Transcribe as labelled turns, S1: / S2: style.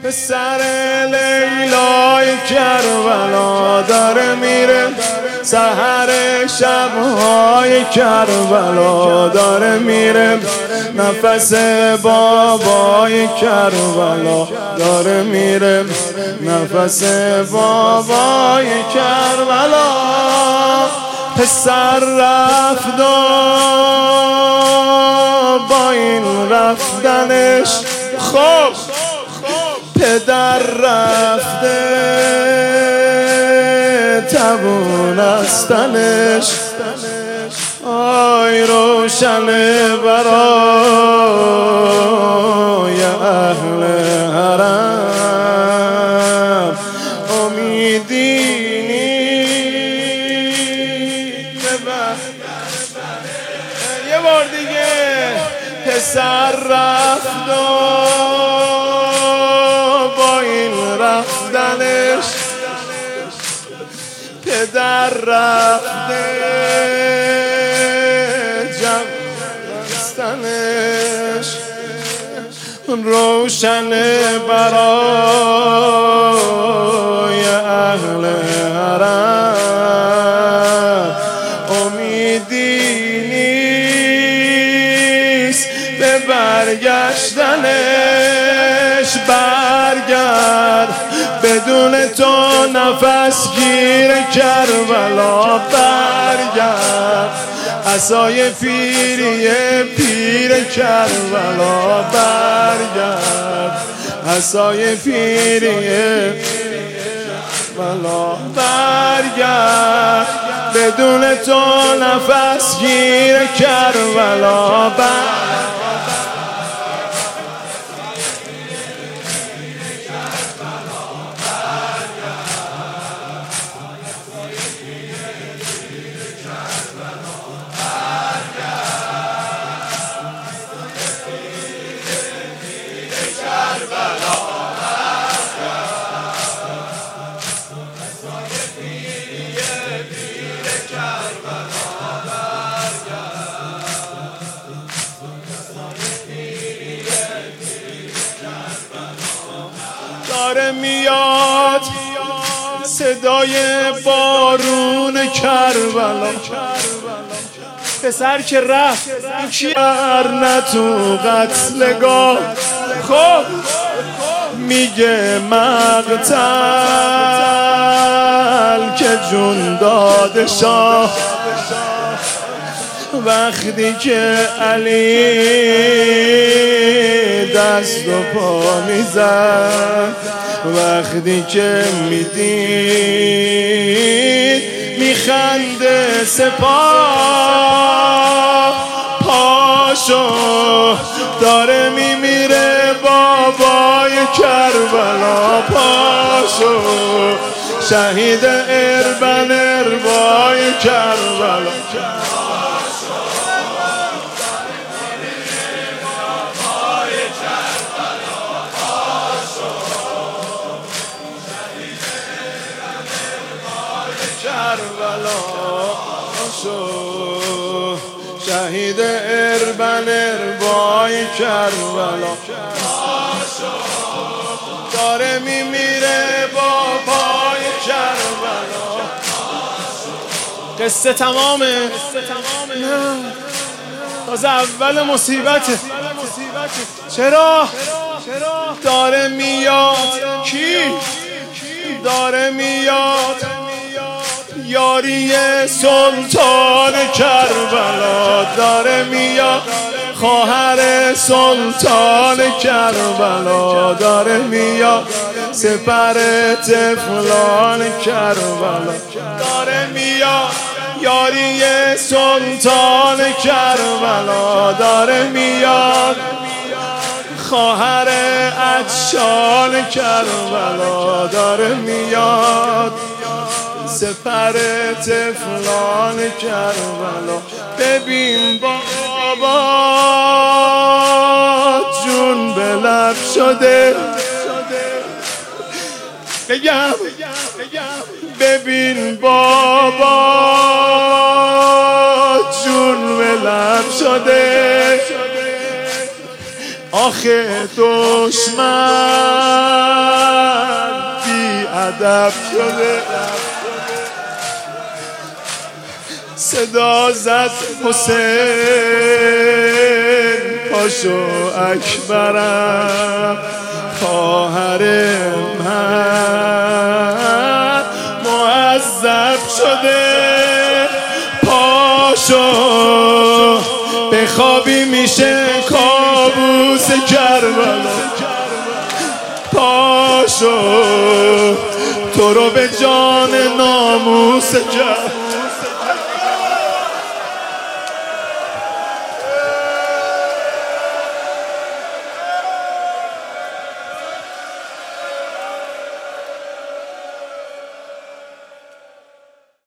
S1: پسر لیلای کربلا داره میره، سحر شبهای کربلا داره میره، نفس بابای کربلا داره میره، نفس بابای کربلا. پسر رفت و با این رفتنش خب پدر رفته توونستنش. آی روشنه برای اهل حرم، امیدی یه بار دیگه. پسر رفت و با این رفتنش پدر رفته جمعستنش. روشنه برای اهل حرم، امیدی نیست به برگشتنش. برگرد بدون تو نفس گیر کربلا، برگرد عصای پیری پیر کربلا، برگرد عصای پیری کربلا، برگرد بدون تو نفس گیر کربلا. داره میاد صدای بارون کربلا. پسر که رفت این کی نه تو قتلگاه، خب میگه مقتل که جون داده شاه. وقتی که علی دست و پا میزد، وقتی که میدید میخنده سپاه، پاشو داره میمیره بابای کربلا، پاشو شهید اربن اربای کربلا. شهید اربن اربای کربلا داره میمیره بابای کربلا. قصه تمامه؟ نه، تازه اول مصیبته. چرا؟ داره میاد کی؟ داره میاد یاری سلطان کربلا، داره میاد خواهر سلطان کربلا، داره میاد سپر طفلان کربلا، داره میاد یاری سلطان کربلا، داره میاد خواهر عطشان کربلا، داره میاد سپر طفلان کربلا. ببین بابا جون به لب شده، بگم ببین بابا جون به لب شده، آخه دشمن لب شده. صدا زد حسین پاشو اکبرم خواهر من معذب شده. پاشو بخوابی میشه کابوس کربلا. پاشو تو رو به جان ناموس کرد.